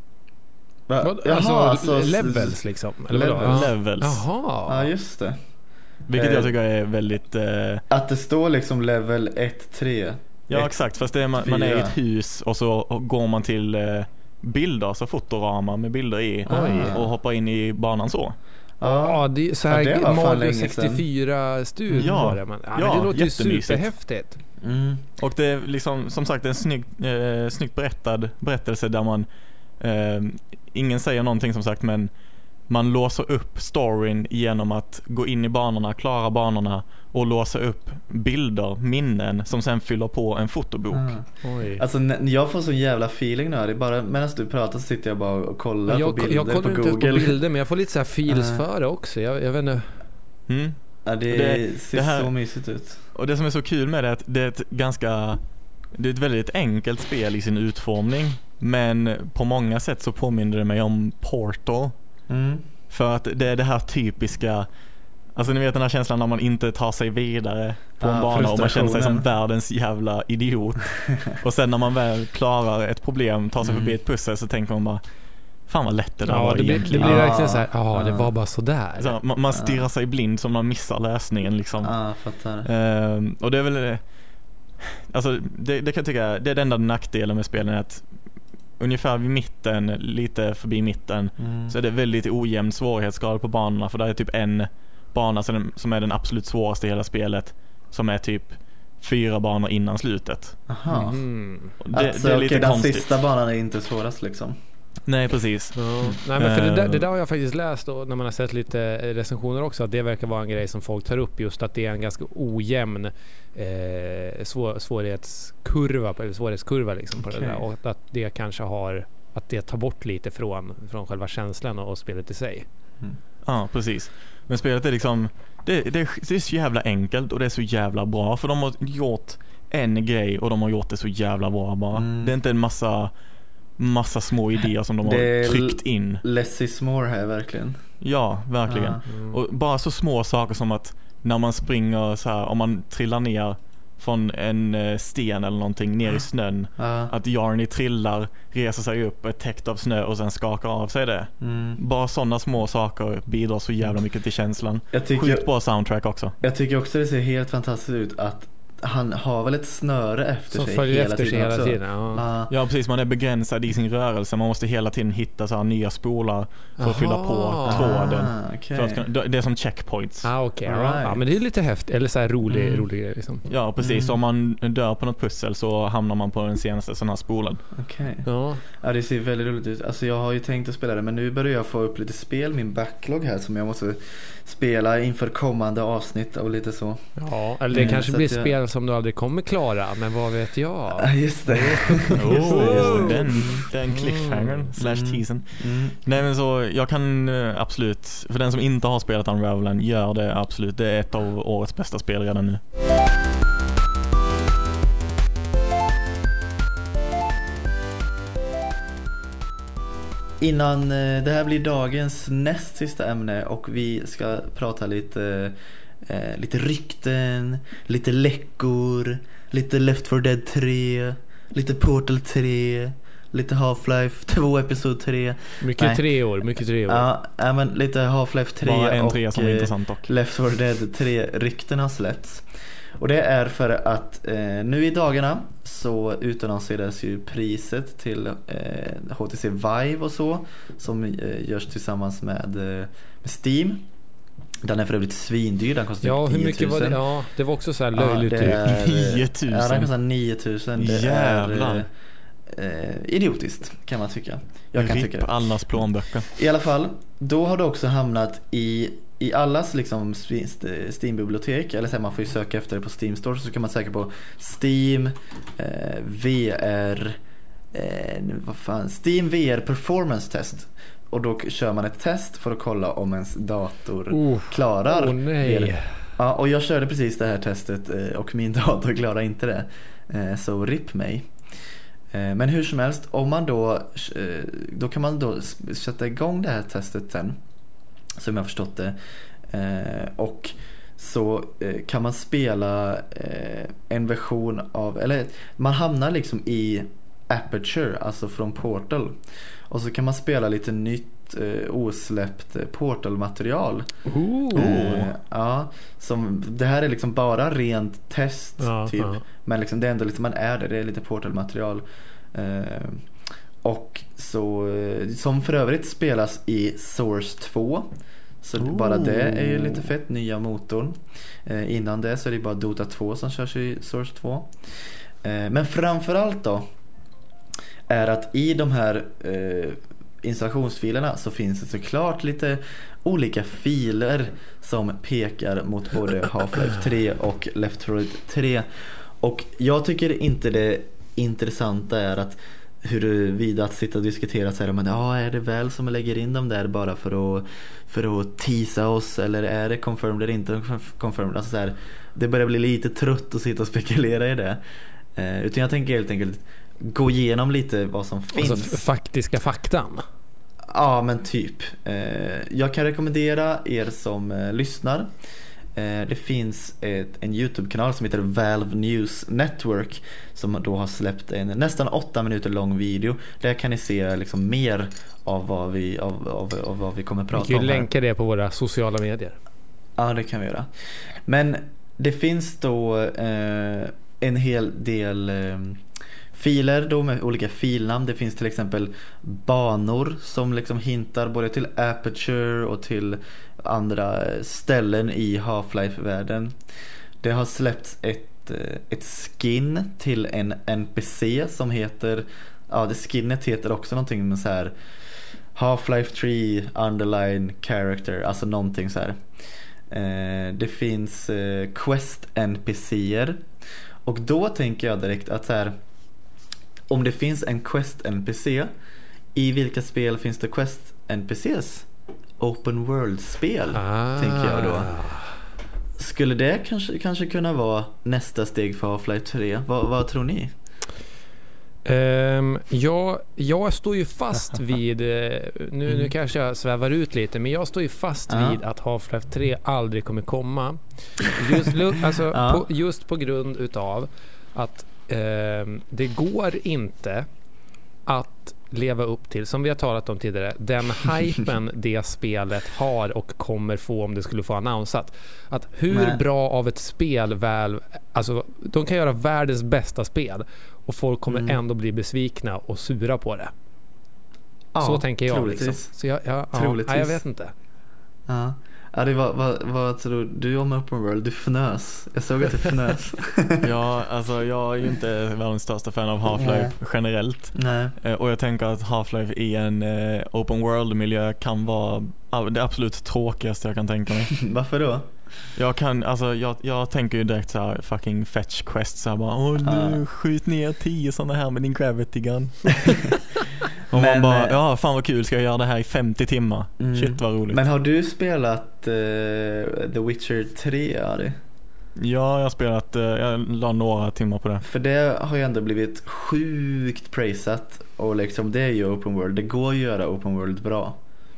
Alltså levels liksom. Levels. Jaha. Ja, just det. Vilket jag tycker är väldigt... Att det står liksom level 1-3. Ja, exakt. Fast det är man är i ett hus och så går man till bilder, så fotoramar med bilder i och hoppar in i banan så. Ja, det är så här Mario 64-stud. Ja, men det låter ju superhäftigt. Och det är liksom, som sagt, en snyggt berättelse där man ingen säger någonting, som sagt, men man låser upp storyn genom att gå in i banorna, klara banorna och låsa upp bilder, minnen som sen fyller på en fotobok. Alltså jag får så jävla feeling nu. Bara medan du pratar så sitter jag bara och kollar på bilder jag kollar på inte Google. På bilder, men jag får lite så här feels för det också. Jag vet inte. Ja, det ser så mysigt ut. Och det som är så kul med det är att det är ett väldigt enkelt spel i sin utformning, men på många sätt så påminner det mig om Portal. För att det är det här typiska, alltså ni vet den här känslan när man inte tar sig vidare på en bana och man känner sig som världens jävla idiot. Och sen när man väl klarar ett problem, tar sig förbi ett pussel, så tänker man bara, fan vad lätt det där var egentligen. Det blir verkligen så här, det var bara sådär. Så man stirrar sig blind som man missar lösningen liksom. Fattar. Och det är väl alltså det kan jag tycka, det är den enda nackdelen med spelen, är att ungefär vid mitten, lite förbi mitten, så är det väldigt ojämn svårighetsgrad på banorna, för det är typ en bana som är den absolut svåraste i hela spelet, som är typ 4 banor innan slutet. Aha. Det är lite den konstigt. Sista banan är inte svårast liksom. Nej, precis. Nej, men för det där har jag faktiskt läst och när man har sett lite recensioner också, att det verkar vara en grej som folk tar upp, just att det är en ganska ojämn svårighetskurva liksom på det där, och att det kanske att det tar bort lite från själva känslan och spelet i sig. Ja, precis. Men spelet är liksom det är så jävla enkelt och det är så jävla bra, för de har gjort en grej och de har gjort det så jävla bra bara. Det är inte en massa små idéer som de har tryckt in. Less is more här verkligen. Ja, verkligen. Och bara så små saker som att när man springer så här, om man trillar ner från en sten eller någonting ner i snön, att Yarny trillar, reser sig upp, är täckt av snö och sen skakar av sig det. Bara sådana små saker bidrar så jävla mycket till känslan. Sjukt bra soundtrack också. Jag tycker också det ser helt fantastiskt ut att han har väl ett snöre efter som sig följer hela efter sig tiden. Hela tiden ja, precis. Man är begränsad i sin rörelse. Man måste hela tiden hitta så här nya spolar för att fylla på tråden. Okay. För att, det är som checkpoints. Right. Ja, men det är lite häftigt. Eller så här rolig grej liksom. Ja, precis. Om man dör på något pussel så hamnar man på den senaste sån här spolen. Okej. Ja, det ser väldigt roligt ut. Alltså jag har ju tänkt att spela det, men nu börjar jag få upp lite spel, min backlog här, som jag måste spela inför kommande avsnitt och lite så. Ja, eller det kanske blir spel som du aldrig kommer klara, men vad vet jag? Just det. Den cliffhangern /teasen. Nej, men så jag kan absolut, för den som inte har spelat Unravel, gör det absolut. Det är ett av årets bästa spel redan nu. Innan det här blir dagens näst sista ämne och vi ska prata lite rykten, lite läckor, lite Left 4 Dead 3, lite Portal 3, lite Half-Life 2 episod 3. Mycket 3 år. Ja, men lite Half-Life 3 bara en och 3 som är intressant dock. Left 4 Dead 3 rykten har släppts. Och det är för att nu i dagarna så utannonseras ju priset till HTC Vive och så, som görs tillsammans med Steam. Den är för övrigt svindyr, den kostar 9 000. Hur mycket var det? Ja, det var också så här löjligt. 9 000. Ja, den kostar 9 000. Det jävlar. är idiotiskt, kan man tycka. Jag kan tycka det. Allas plånböcker. I alla fall, då har det också hamnat i allas liksom Steam-bibliotek, eller så här, man får ju söka efter det på Steam Store, så kan man söka på Steam VR Steam VR Performance Test, och då kör man ett test för att kolla om ens dator klarar VR. Ja, och jag körde precis det här testet och min dator klarar inte det, så rip mig. Men hur som helst, om man då kan man då sätta igång det här testet sen, som jag förstått det, och så kan man spela en version av, eller man hamnar liksom i Aperture, alltså från Portal, och så kan man spela lite nytt osläppt Portal-material. Ja, som, det här är liksom bara rent test typ, men liksom det är ändå lite, man är det är lite Portal-material, och så, som för övrigt spelas i Source 2. Så bara det är ju lite fett, nya motorn. Innan det så är det bara Dota 2 som körs i Source 2. Men framförallt då är att i de här installationsfilerna så finns det såklart lite olika filer som pekar mot både Half-Life 3 och Left 4 Dead 3. Och jag tycker inte det intressanta är att huruvida att sitta och diskutera så här, men är det väl som lägger in dem där bara för att teasa oss, eller är det confirmed eller inte confirmed, alltså så här, det börjar bli lite trött att sitta och spekulera i det, utan jag tänker helt enkelt gå igenom lite vad som finns, alltså faktiska faktan. Ja, men typ jag kan rekommendera er som lyssnar. Det finns en YouTube-kanal som heter Valve News Network, som då har släppt en nästan 8 minuter lång video. Där kan ni se liksom mer av vad vi kommer att prata om. Vi kan ju länka det på våra sociala medier. Ja, det kan vi göra. Men det finns då en hel del filer då med olika filnamn. Det finns till exempel banor som liksom hintar både till Aperture och till andra ställen i Half-Life-världen. Det har släppts ett skin till en NPC som heter, det skinnet heter också någonting med så här Half-Life 3 underline character, alltså någonting så här. Det finns quest NPC:er. Och då tänker jag direkt att så här, om det finns en quest NPC, i vilka spel finns det quest NPCs? Open world-spel, tänker jag då. Skulle det kanske kunna vara nästa steg för Half-Life 3? Vad tror ni? Jag står ju fast vid nu kanske jag svävar ut lite, men jag står ju fast vid att Half-Life 3 aldrig kommer komma. Just på grund utav att det går inte att leva upp till, som vi har talat om tidigare, den hypen det spelet har och kommer få om det skulle få annonsat. Att hur bra av ett spel väl, alltså de kan göra världens bästa spel och folk kommer ändå bli besvikna och sura på det. Så tänker jag liksom. Så jag vet inte. Ari, vad tror du om Open World? Du fnös. Jag såg att du fnös. Ja, alltså jag är ju inte världens största fan av Half-Life generellt. Nej. Och jag tänker att Half-Life i en Open World-miljö kan vara det absolut tråkigaste jag kan tänka mig. Varför då? Jag tänker ju direkt så här fucking fetch quest så här bara, skjut ner 10 sådana här med din gravity gun. Och man bara, fan vad kul, ska jag göra det här i 50 timmar? Shit vad roligt. Men har du spelat The Witcher 3, Ari? Ja, jag har spelat, jag la några timmar på det. För det har ju ändå blivit sjukt praisat. Och liksom det är ju open world. Det går att göra open world bra.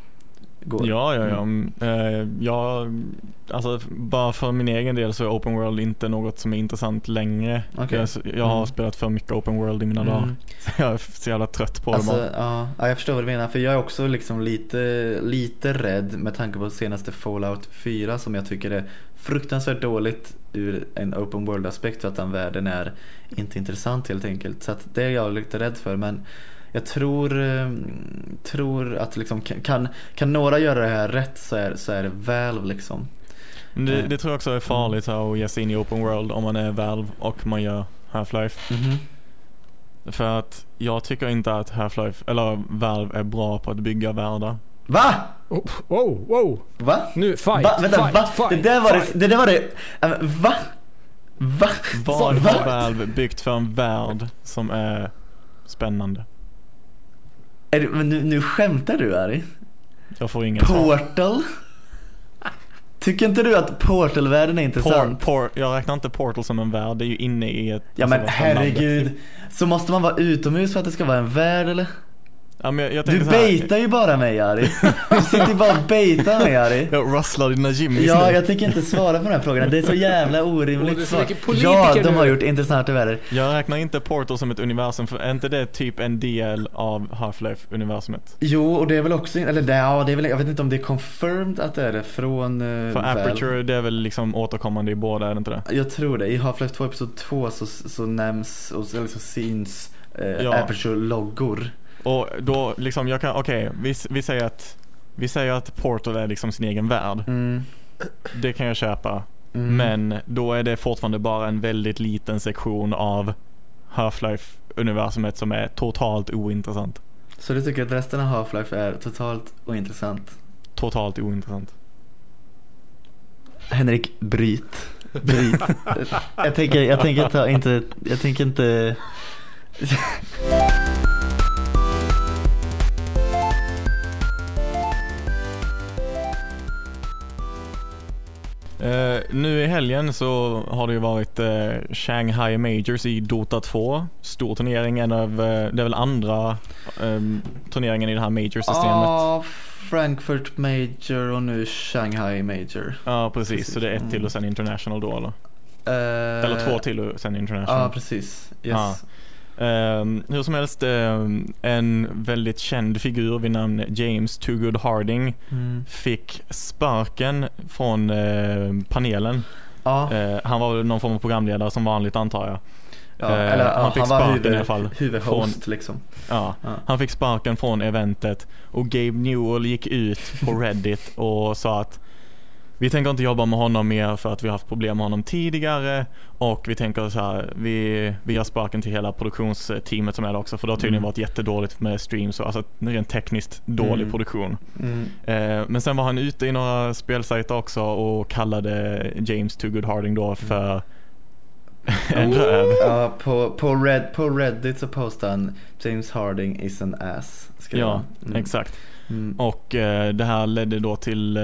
Alltså bara för min egen del så är open world inte något som är intressant längre. Jag har spelat för mycket open world i mina dagar. Jag är så jävla trött på det. Ja, jag förstår vad du menar. För jag är också liksom lite rädd med tanke på senaste Fallout 4 som jag tycker är fruktansvärt dåligt ur en open world aspekt, för att den världen är inte intressant helt enkelt. Så att det är jag lite rädd för, men jag tror att liksom kan några göra det här rätt så är det Valve liksom. Det tror jag också är farligt att ge sig in i open world om man är Valve och man gör Half-Life. För att jag tycker inte att Half-Life eller Valve är bra på att bygga världar. Va? Wow. Va? Nu fight. Det där var det. Va? Vad har Valve byggt för en värld som är spännande? Men nu skämtar du, Ari? Jag får inget Portal? Tycker inte du att Portal-världen är intressant? Jag räknar inte Portal som en värld. Det är ju inne i ett... Ja, men herregud. Så måste man vara utomhus för att det ska vara en värld, eller? Ja, men jag du baitar ju bara mig, Ari. Du sitter ju bara och baitar mig, Ari. Jag rustlar dina gymmis. Ja, jag tänker inte svara på den här frågan. Det är så jävla orimligt svar. Ja, de har gjort intressanta världar. Jag räknar inte Portal som ett universum, för är inte det typ en del av Half-Life-universumet? Jo, och det är väl också, eller det är väl, jag vet inte om det är confirmed att det är det från för Aperture, det är väl liksom återkommande i båda, är det inte det? Jag tror det. I Half-Life 2 episod 2 så nämns och så liksom syns Aperture-loggor. Och då liksom vi säger att Portal är liksom sin egen värld. Det kan jag köpa. Men då är det fortfarande bara en väldigt liten sektion av Half-Life-universumet som är totalt ointressant. Så du tycker att resten av Half-Life är totalt ointressant? Totalt ointressant. Henrik, bryt. Jag tänker inte nu i helgen så har det ju varit Shanghai Majors i Dota 2. Stor turnering, det är väl andra turneringen i det här Major-systemet. Frankfurt Major och nu Shanghai Major. Ja, precis. Så det är ett till och sen International då, eller? Eller 2 till och sen International. Ja, precis. Yes. Hur som helst, en väldigt känd figur vid namn James Too Good Harding fick sparken från panelen. Han var väl någon form av programledare som vanligt, antar jag. Han fick sparken i alla fall. Huvudhost liksom. Han fick sparken från eventet och Gabe Newell gick ut på Reddit och sa att vi tänker inte jobba med honom mer för att vi har haft problem med honom tidigare, och vi tänker så här, vi har sparken till hela produktionsteamet som är där också, för det har tydligen varit jättedåligt med streams och alltså rent tekniskt dålig produktion. Men sen var han ute i några spelsajter också och kallade James Too Good Harding då för en röv. Ja, på Reddit så postade han James Harding is an ass. Exakt. Och det här ledde då till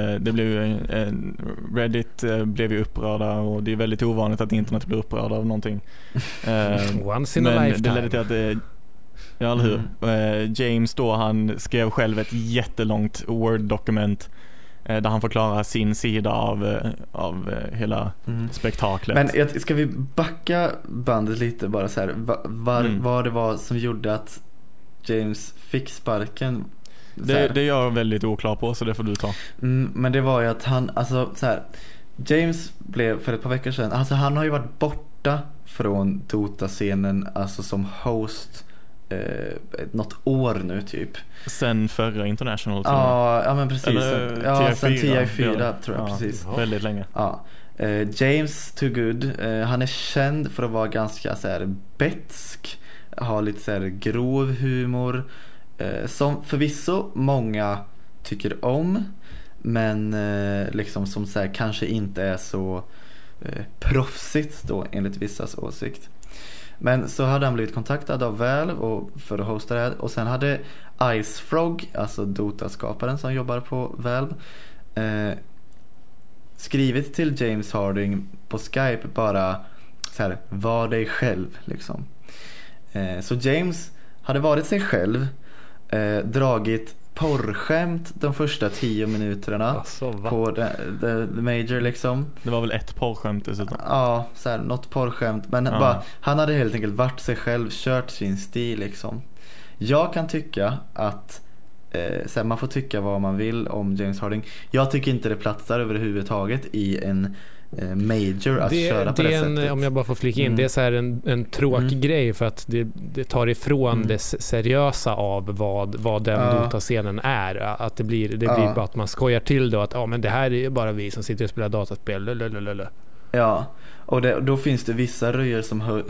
Reddit blev ju upprörda, och det är väldigt ovanligt att internet blir upprörda av någonting. Once in a lifetime. Det ledde till att eller hur? James då, han skrev själv ett jättelångt Word-dokument där han förklarar sin sida av hela spektaklet. Men ska vi backa bandet lite bara så här, vad det var som gjorde att James fick sparken? Det är jag väldigt oklar på, så det får du ta. Men det var ju att han, alltså så här, James blev för ett par veckor sedan, alltså han har ju varit borta från Dota-scenen, alltså som host något år nu typ. Sen förra International. Ja, men precis. Sen TI4 tror jag, precis. Väldigt länge. Ja. James Too Good, han är känd för att vara ganska så här betsk, ha lite så här grov humor, som förvisso många tycker om, men liksom som så här, kanske inte är så proffsigt då enligt vissas åsikt. Men så hade han blivit kontaktad av Valve för att hosta det här, och sen hade IceFrog, alltså Dota-skaparen som jobbar på Valve, skrivit till James Harding på Skype bara så här, var dig själv liksom. Så James hade varit sig själv, dragit porrskämt de första 10 minuterna på the Major liksom. Det var väl ett porrskämt dessutom. Ja, så här, något porrskämt. Men bara, han hade helt enkelt varit sig själv, kört sin stil liksom. Jag kan tycka att så här, man får tycka vad man vill om James Harding. Jag tycker inte det platsar överhuvudtaget i en major att köra på det sättet. Om jag bara får flika in, det är så här en tråkig grej, för att det tar ifrån det seriösa av vad den Dota-scenen är. Att det blir bara att man skojar till då, att men det här är ju bara vi som sitter och spelar dataspel. Ja, och då finns det vissa röjer som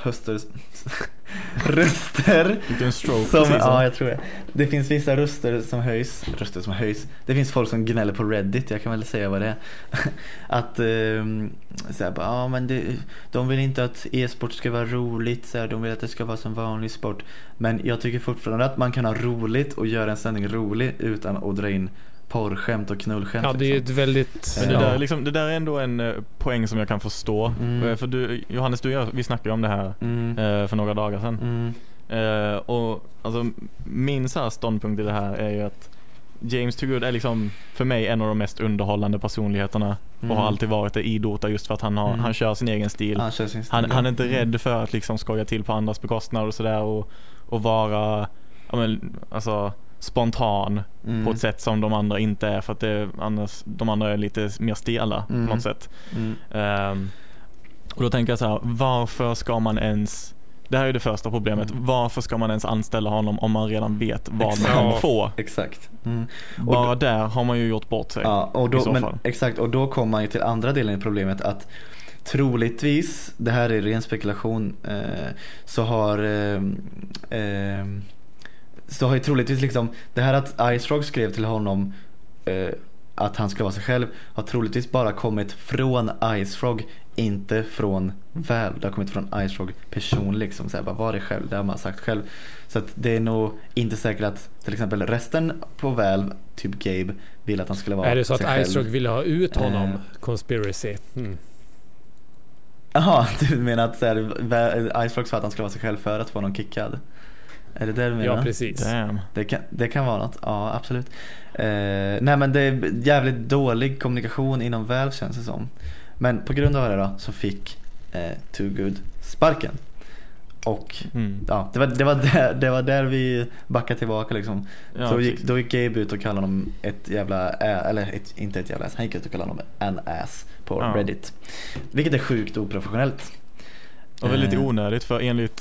röster som, jag tror det. Det finns vissa röster som höjs. Det finns folk som gnäller på Reddit, jag kan väl säga vad det är. Att så här, bara, men de vill inte att e-sport ska vara roligt, så här, de vill att det ska vara som vanlig sport. Men jag tycker fortfarande att man kan ha roligt och göra en sändning rolig utan att dra in porrskämt och knullskämt. Ja, det är ett väldigt... Men det där är ändå en poäng som jag kan förstå. För du, Johannes, vi snackade om det här för några dagar sedan. Och alltså, min så här ståndpunkt i det här är ju att James Too Good är liksom för mig en av de mest underhållande personligheterna och har alltid varit det i Dota, just för att han kör sin egen stil. Han är inte rädd för att liksom skoja till på andras bekostnad och sådär, och vara alltså spontan på ett sätt som de andra inte är, för att annars de andra är lite mer stela på något sätt. Och då tänker jag så här, varför ska man ens, det här är det första problemet, varför ska man ens anställa honom om man redan vet vad man kommer få? Exakt. Bara där har man ju gjort bort sig. Ja, och då, exakt, och då kommer man ju till andra delen i problemet, att troligtvis, det här är ren spekulation, så har ju troligtvis liksom det här att IceFrog skrev till honom att han ska vara sig själv har troligtvis bara kommit från IceFrog, inte från Valve. Det har kommit från IceFrog person liksom, så här, bara var det själv, det har man sagt själv. Så att det är nog inte säkert att till exempel resten på Valve, typ Gabe, vill att han skulle vara sig själv. Är det så att IceFrog ville ha ut honom conspiracy? Jaha, du menar att IceFrog sa att han skulle vara sig själv för att få någon kickad? Är det där du menar? Ja, precis. Det kan vara något. Ja, absolut. Nej, men det är jävligt dålig kommunikation inom Valve, känns det som. Men på grund av det då så fick Too Good sparken. Och ja, det var där vi backade tillbaka liksom. Ja, så då gick Gabe ut och kallade honom ett jävla inte ett jävla ass. Han gick ut och kallade honom an ass på Reddit. Vilket är sjukt oprofessionellt. Och väldigt onödigt, för enligt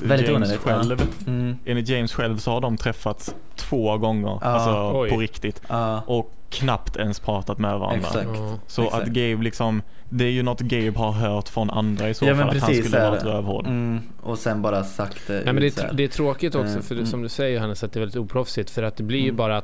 James själv så har de träffats 2 gånger på riktigt och knappt ens pratat med varandra. Så att Gabe liksom, det är ju något Gabe har hört från andra i så fall, att han skulle vara ett rövhål. Och sen bara sagt det. Nej, men det är tråkigt också för som du säger, Hannes, att det är väldigt oproffsigt, för att det blir ju bara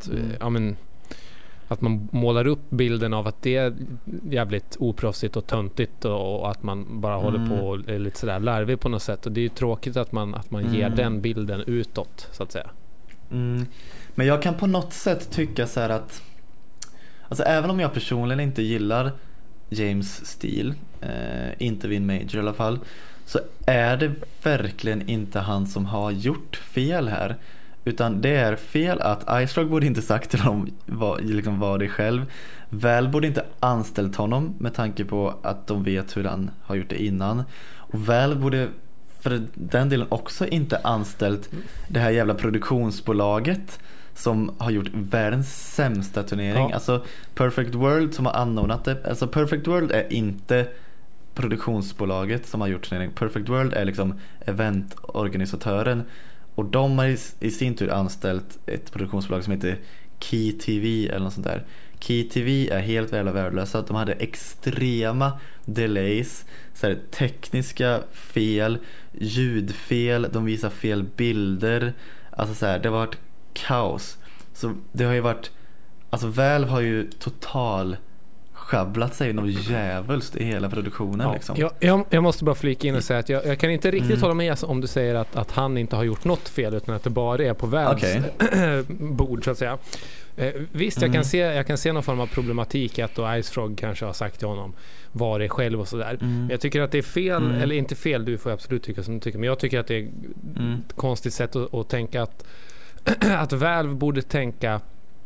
att man målar upp bilden av att det är jävligt oproffsigt och töntigt och att man bara håller på och är lite sådär larvig på något sätt, och det är ju tråkigt att man ger den bilden utåt, så att säga. Men jag kan på något sätt tycka så här att, alltså även om jag personligen inte gillar James stil, inte vid en major i alla fall, så är det verkligen inte han som har gjort fel här. Utan det är fel att Ice Frog borde inte sagt till honom var det själv. Väl borde inte anställt honom med tanke på att de vet hur han har gjort det innan. Och väl borde för den delen också inte anställt det här jävla produktionsbolaget som har gjort världens sämsta turnering. Alltså Perfect World som har anordnat det. Alltså Perfect World är inte produktionsbolaget som har gjort turnering. Perfect World är liksom eventorganisatören. Och de har i sin tur anställt ett produktionsbolag som heter Key TV eller något sånt där. Key TV är helt jävla värdelösa. De hade extrema delays, så här, tekniska fel, ljudfel, de visar fel bilder. Alltså så här, det har varit kaos. Så det har ju varit, alltså Valve har ju total schabblat sig något jävulst i hela produktionen. Liksom. Jag måste bara flika in och säga att jag kan inte riktigt hålla med om du säger att han inte har gjort något fel, utan att det bara är på Valves bord, så att säga. Visst, jag kan se någon form av problematik att då Ice Frog kanske har sagt till honom var det själv och sådär. Men jag tycker att det är fel, eller inte fel, du får absolut tycka som du tycker, men jag tycker att det är ett konstigt sätt att tänka att Valve borde tänka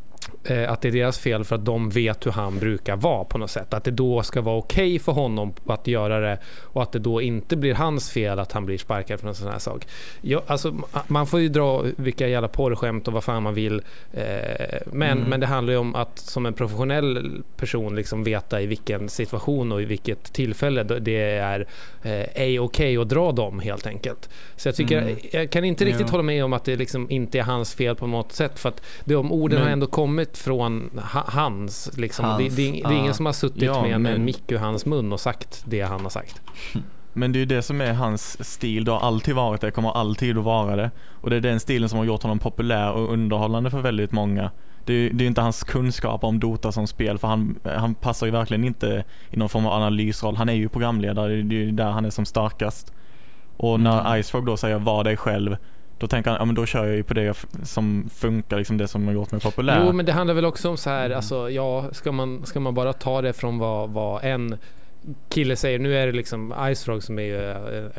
att det är deras fel för att de vet hur han brukar vara på något sätt. Att det då ska vara okej för honom att göra det, och att det då inte blir hans fel att han blir sparkad för en sån här sak. Alltså, man får ju dra vilka jävla porrskämt och vad fan man vill. Men det handlar ju om att som en professionell person liksom veta i vilken situation och i vilket tillfälle det är okej att dra dem, helt enkelt. Så jag tycker jag kan inte riktigt hålla med om att det liksom inte är hans fel på något sätt, för att de orden har ändå kommit från hans liksom. Det är ingen som har suttit med en mick ur hans mun och sagt det han har sagt. Men det är ju det som är hans stil. Det har alltid varit det, kommer alltid att vara det. Och det är den stilen som har gjort honom populär och underhållande för väldigt många. Det är inte hans kunskap om Dota som spel, för han passar ju verkligen inte i någon form av analysroll. Han är ju programledare, det är ju där han är som starkast. Och när Ice Frog då säger var dig själv, då tänker han, ja men då kör jag ju på det som funkar, liksom det som har gjort mig populär. Jo, men det handlar väl också om så här, alltså, ska man bara ta det från vad en kille säger. Nu är det liksom Ice Frog som är ju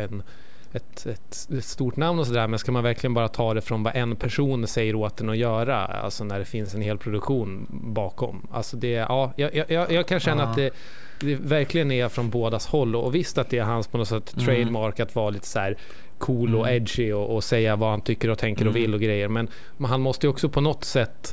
ett stort namn och sådär, men ska man verkligen bara ta det från vad en person säger åt den att göra, alltså när det finns en hel produktion bakom. Alltså jag kan känna att det verkligen är från bådas håll, och visst att det är hans på något sätt trademark att vara lite så här cool och edgy och säga vad han tycker och tänker och vill och grejer, men han måste ju också på något sätt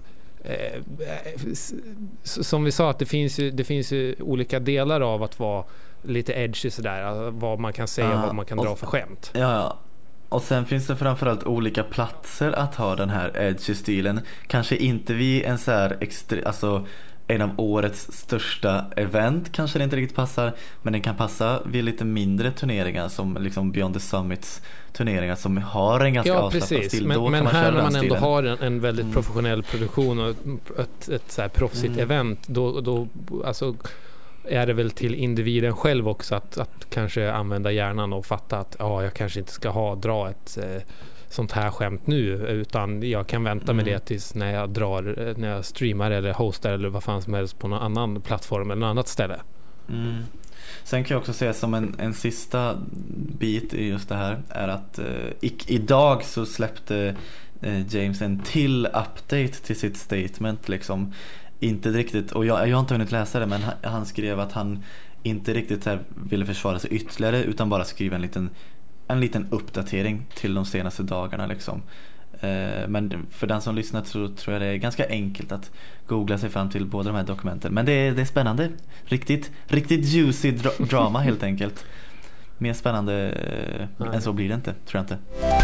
som vi sa, att det finns ju olika delar av att vara lite edgy sådär, vad man kan säga och vad man kan dra för skämt. Ja. Och sen finns det framförallt olika platser att ha den här edgy-stilen. Kanske inte vid en så här en av årets största event kanske det inte riktigt passar, men den kan passa vid lite mindre turneringar som liksom Beyond the Summits turneringar som har en ganska avslappnad stil. Men här när man ändå har en väldigt professionell produktion och ett så här proffsigt event, då alltså är det väl till individen själv också att kanske använda hjärnan och fatta att jag kanske inte ska dra ett sånt här skämt nu, utan jag kan vänta med det tills när jag streamar eller hostar eller vad fan som helst på någon annan plattform eller något annat ställe. Sen kan jag också säga som en sista bit i just det här är att idag så släppte James en till update till sitt statement liksom. Inte riktigt, och jag har inte hunnit läsa det, men han skrev att han inte riktigt här ville försvara sig ytterligare, utan bara skriva en liten uppdatering till de senaste dagarna liksom. Men för den som lyssnat så tror jag det är ganska enkelt att googla sig fram till båda de här dokumenten. Men det är spännande. Riktigt juicy drama helt enkelt. mer spännande än så blir det inte, tror jag inte.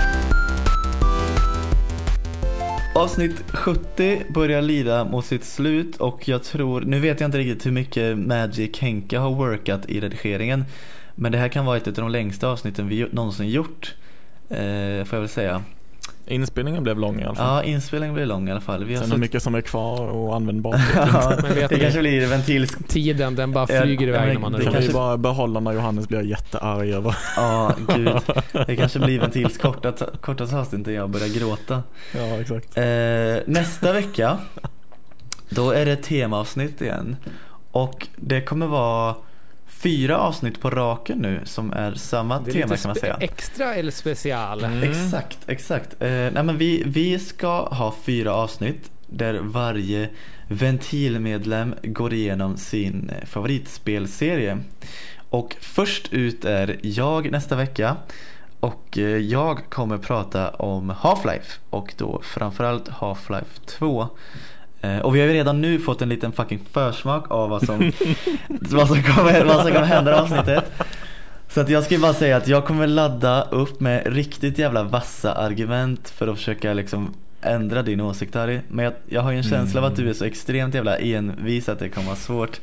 Avsnitt 70 börjar lida mot sitt slut och jag tror, nu vet jag inte riktigt hur mycket Magic Henke har workat i redigeringen, men det här kan vara ett av de längsta avsnitten vi någonsin gjort, får jag väl säga. Inspelningen blev lång i alla fall. Ja, inspelningen blev lång i alla fall. Sen är mycket som är kvar och användbart. Ja, men det kanske blir tiden, den bara flyger iväg när man det kanske bara behålla när Johannes blir jättearg över. Ja, gud. Det kanske blir Ventils kortaste avsnitt där jag börjar gråta. Ja, exakt. Nästa vecka då är det temaavsnitt igen. Och det kommer vara 4 avsnitt på raken nu som är samma tema, kan man säga. Extra eller special? Exakt. Nej, men vi ska ha 4 avsnitt där varje Ventilmedlem går igenom sin favoritspelserie. Och först ut är jag nästa vecka. Och jag kommer prata om Half-Life. Och då framförallt Half-Life 2. Och vi har ju redan nu fått en liten fucking försmak av vad som kommer hända i avsnittet. Så att jag ska bara säga att jag kommer ladda upp med riktigt jävla vassa argument för att försöka liksom ändra din åsikt här. Men jag har ju en känsla av att du är så extremt jävla envis att det kommer vara svårt.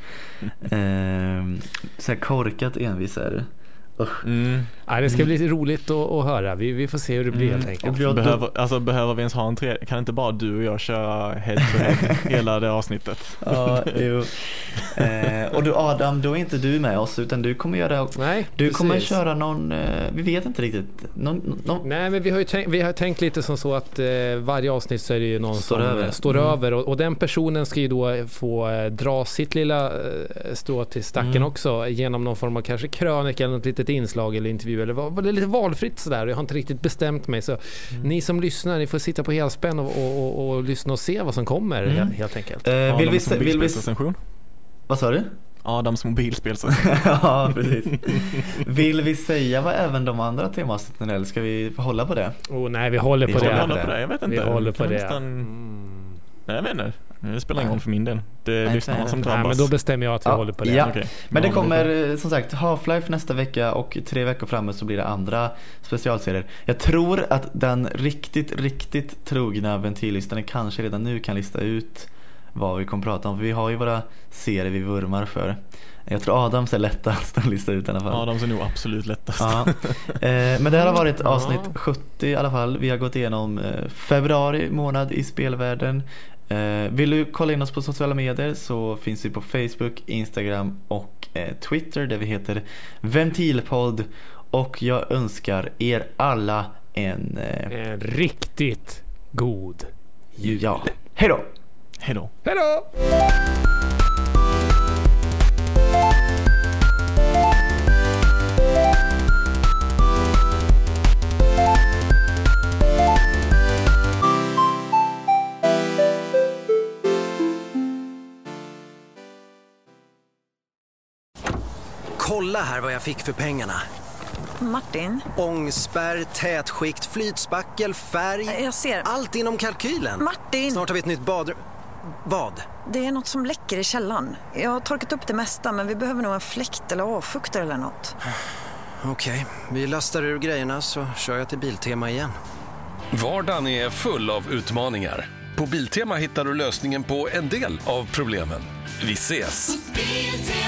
Så här korkat envis är du. Ja, det ska bli roligt att höra. Vi får se hur det blir helt enkelt. Behöver vi ens ha en tredje? Kan inte bara du och jag köra head to head hela det avsnittet? Ja, jo. Och du Adam, då är inte du med oss utan du kommer göra. Nej, du precis. Kommer köra någon, vi vet inte riktigt. Nej, men vi har tänkt lite som så att varje avsnitt så är det ju någon som står över och den personen ska ju då få dra sitt lilla strå till stacken också genom någon form av kanske krönika eller något litet inslag eller intervju eller var det lite valfritt sådär. Jag har inte riktigt bestämt mig, så ni som lyssnar, ni får sitta på helspänn och lyssna och se vad som kommer helt enkelt. Vill vi Vad sa du? Adams mobilspelsrecension. Ja, precis. Vill vi säga vad även de andra temasarna eller ska vi hålla på det? Nej, vi håller på det. Jag vet inte. Vi håller på det. Nej, jag vet inte. Det spelar ingen roll för min del. Det lyssnar man som drabbas. Men då bestämmer jag att vi håller på det. Ja. Okay. Men det kommer som sagt Half-Life nästa vecka och 3 veckor framåt så blir det andra specialserier. Jag tror att den riktigt trogna ventillistan kanske redan nu kan lista ut vad vi kommer prata om. För vi har ju våra serier vi vurmar för. Jag tror Adams är lättast att lista ut i alla fall. Adams är nog absolut lättast. Ja. Men det här har varit avsnitt 70 i alla fall. Vi har gått igenom februari månad i spelvärlden. Vill du kolla in oss på sociala medier så finns vi på Facebook, Instagram och Twitter där vi heter Ventilpodd. Och jag önskar er alla en riktigt god jul. Ja. Hej då! Hej då! Hej då! Kolla här vad jag fick för pengarna. Martin? Ångspärr, tätskikt, flytspackel, färg. Jag ser. Allt inom kalkylen. Martin! Snart har vi ett nytt badrum. Vad? Det är något som läcker i källaren. Jag har torkat upp det mesta, men vi behöver nog en fläkt eller avfuktare eller något. Okej, vi lastar ur grejerna så kör jag till Biltema igen. Vardagen är full av utmaningar. På Biltema hittar du lösningen på en del av problemen. Vi ses!